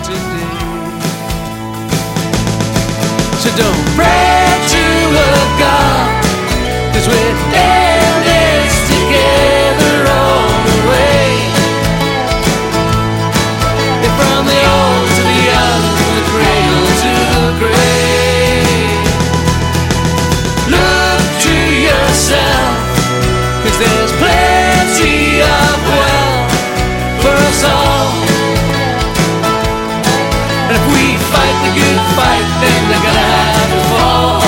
today. So don't pray to a God, 'cause we're in this together all the way. And from the old to the young, from the cradle to the grave. Look to yourself, 'cause there's plenty of wealth for us all. And if we fight the good fight, then they're gonna have to fall.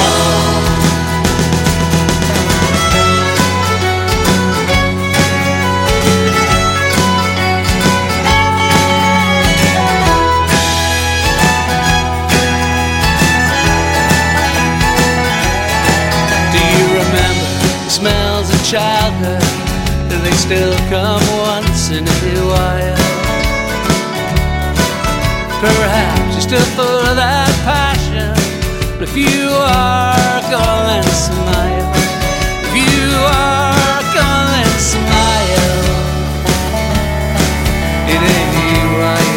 Do you remember the smells of childhood? Do they still come once in a while? Perhaps you're still full of that passion, but if you are, go and smile. If you are, go and smile. It ain't right.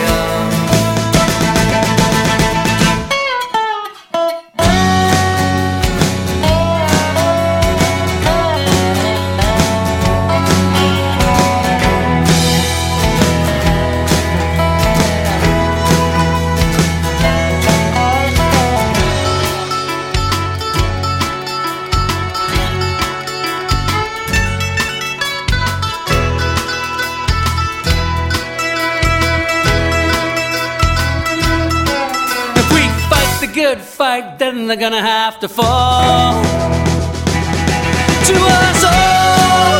Good fight, then they're gonna have to fall to us all.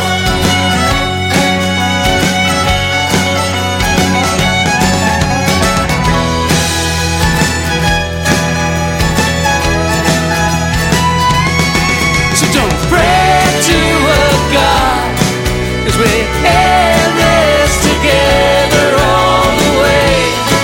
So don't pray to a God, 'cause we're in this together all the way.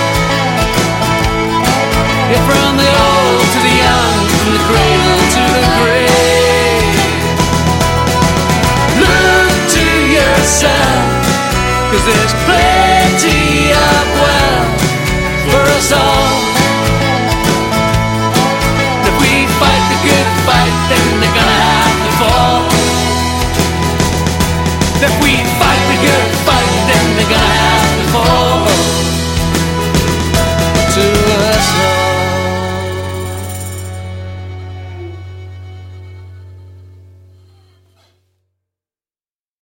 Yeah, from the old to the young, from the cradle to the grave. Look to yourself, 'cause there's plenty